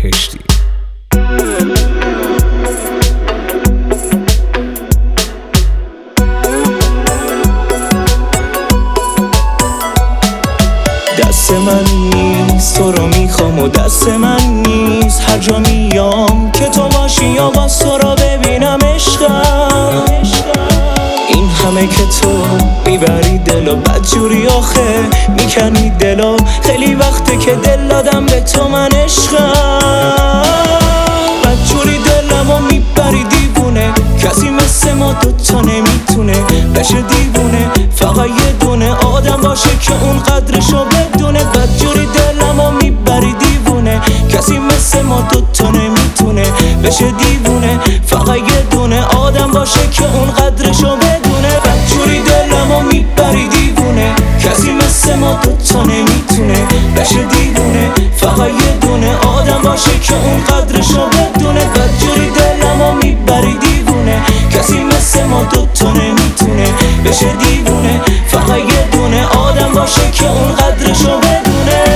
بهشتی. دست من نیست تو رو میخوام و دست من نیست هر جا میام که تو باشی یا باز تو رو ببینم عشقم. این همه که تو میبری دلو بدجوری آخه میکنی دلو خیلی وقته که دل دادم به تو من عشقم. بدجوری دلمو میبری دیوونه کسی مثل ما دوتا نمیتونه بشه دیوونه فقط یه دونه آدم باشه که اون قدرشو بدونه. بدجوری دلمو میبری دیوونه کسی مثل ما دوتا نمیتونه بشه دیوونه فقط یه دونه آدم باشه که اون قدرشو بدونه. بدجوری دلمو میبری دیوونه کسی مثل ما دوتا نمیتونه بشه دیوونه فقط یه دونه آدم باشه که اون قدرشو بدونه. بدجوری دلمو میبری دیوونه کسی مثل ما دوتا نمیتونه بشه دیوونه فقط یه دونه آدم باشه که اون قدرشو بدونه.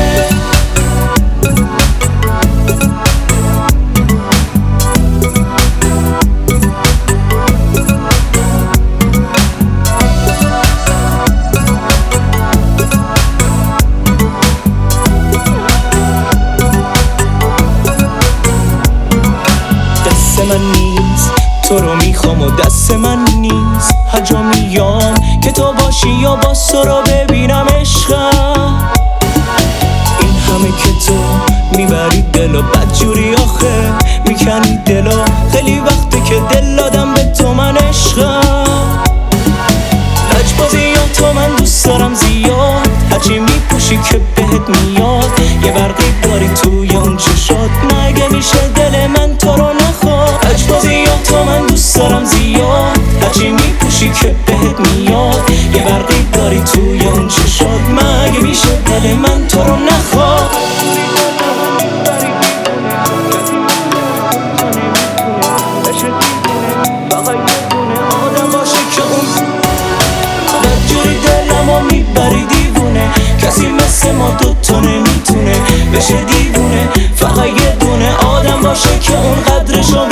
دست من نیست تو رو میخوام و دست من نیست هر جا میام که تو باشی یا باز تو رو ببینم عشقم. این همه که تو میبری دلو بدجوری آخه میکنی دلو خیلی وقته که دل دادم به تو من عشقم. لجبازی یا تو من دوست دارم زیاد هرچی میپوشی که بهت میاد یه برقی داری توی اون چشات مگه میشه دل من تو رو نخواد. لجبازی یا تو من دوست دارم زیاد هرچی میپوشی که بهت میاد یه برقی داری توی اون چشات مگه میشه دل من تو رو نخواد. میبری دیوونه کسی مثل ما دوتا نمیتونه بشه دیوونه فقط یه دونه آدم باشه که اون قدرشو